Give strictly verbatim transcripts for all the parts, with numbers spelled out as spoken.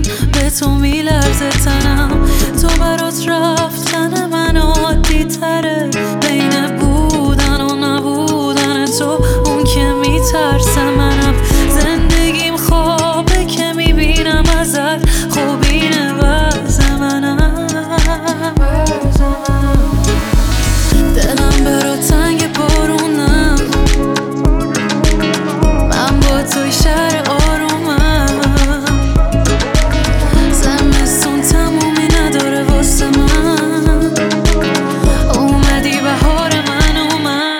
به تو میلرزه تنم. تو برات رفتن من عادی تره، بین بودن و نبودن تو اون که میترسه. منم زندگیم خوابه که میبینم ازت، خوب اینه وضع منم. دلم برا تنگ بارونم، من با توی شهر آرومم. زمستون تمومی نداره واسه من، اومدی بهار من اومد.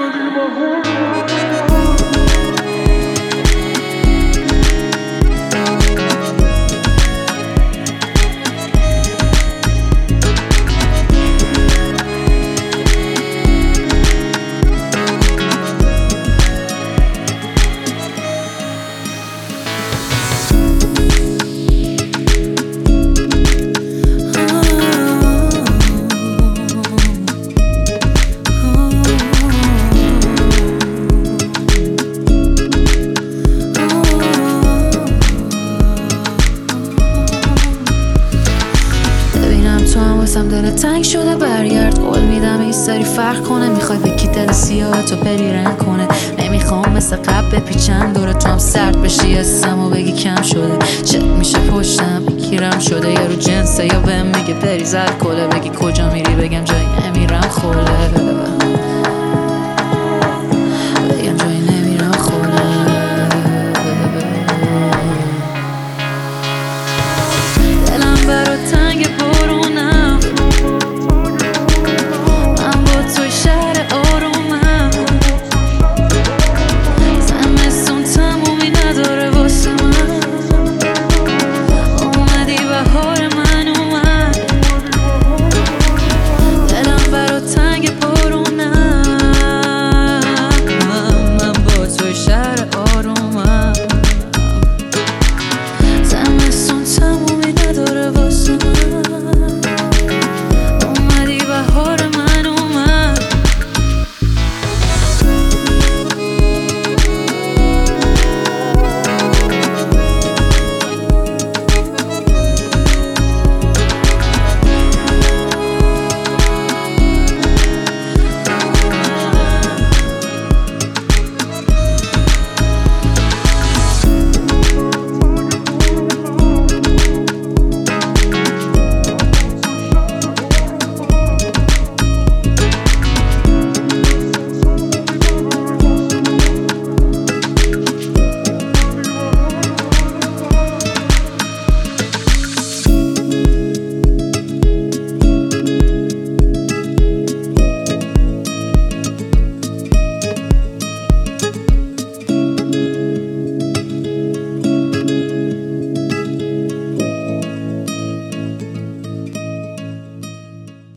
تو هم واسم دلت تنگ شده برگرد، قول میدم این سری فرق کنه. میخوای بکی دل سیاه تو پری رنگ کنه، نمیخوام مثل قبل بپیچم دور تو هم سرد بشی حسم و بگی کم شده. چت میشه پشتم بگیرم شده یا رو جنسه، یا بهم میگه بری زد کله، بگی کجا میری بگم جایی نمیرم خوله.